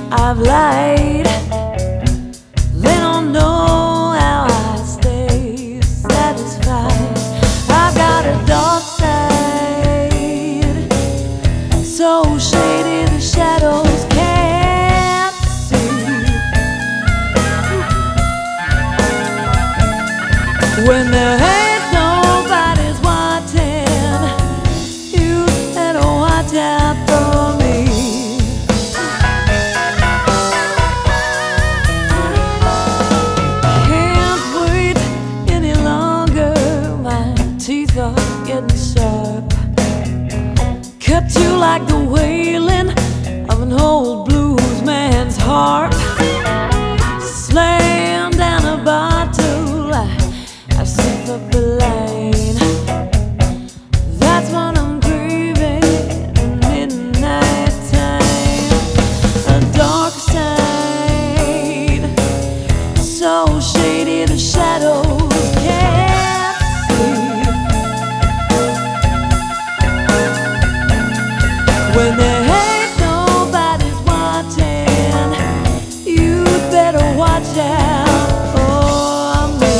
I've lied, they don't know how I stay satisfied. I've got a dark side, so shady the shadows can't see. When there ain't nobody's watching, you better watch out for me. Teeth are getting sharp, cut you like the wailing of an old blues man's harp. Slam down a bottle, I sip up the line. That's what I'm craving at midnight time. A dark side, so shady the shadows can't. When there ain't nobody's watching, you better watch out for me.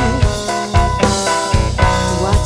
Watch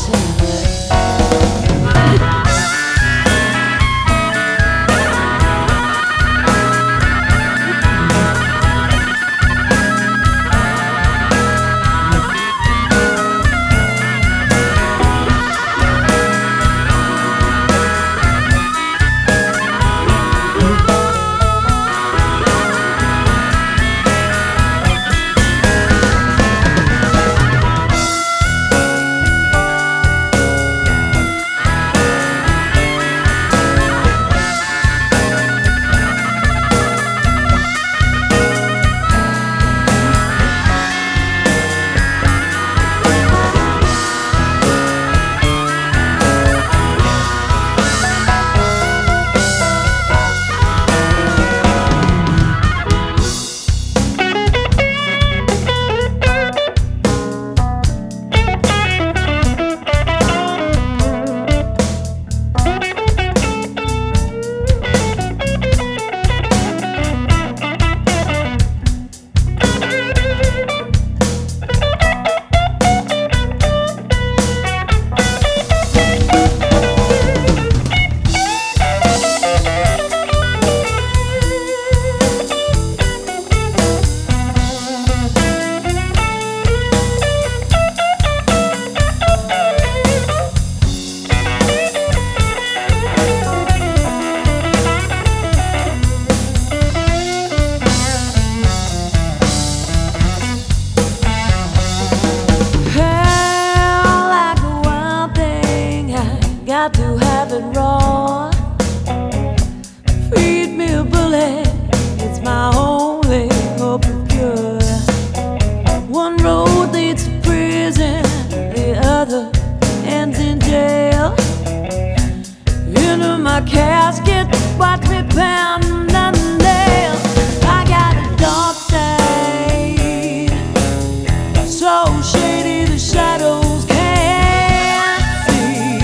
got to have it raw. Feed me a bullet, it's my only hope of cure. One road leads to prison, the other ends in jail. Into my casket, watch me pound the nails. I got a dark side, so shady the shadows can't see.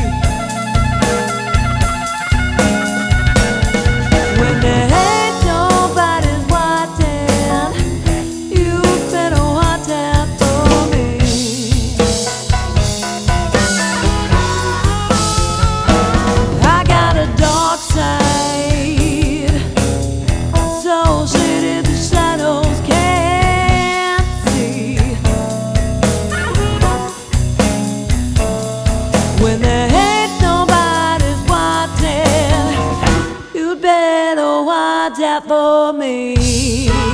When there ain't nobody's watching, you better watch out for me. I got a dark side, so shady the shadows can't see. When there ain't nobody's watching, you'd better watch out for me.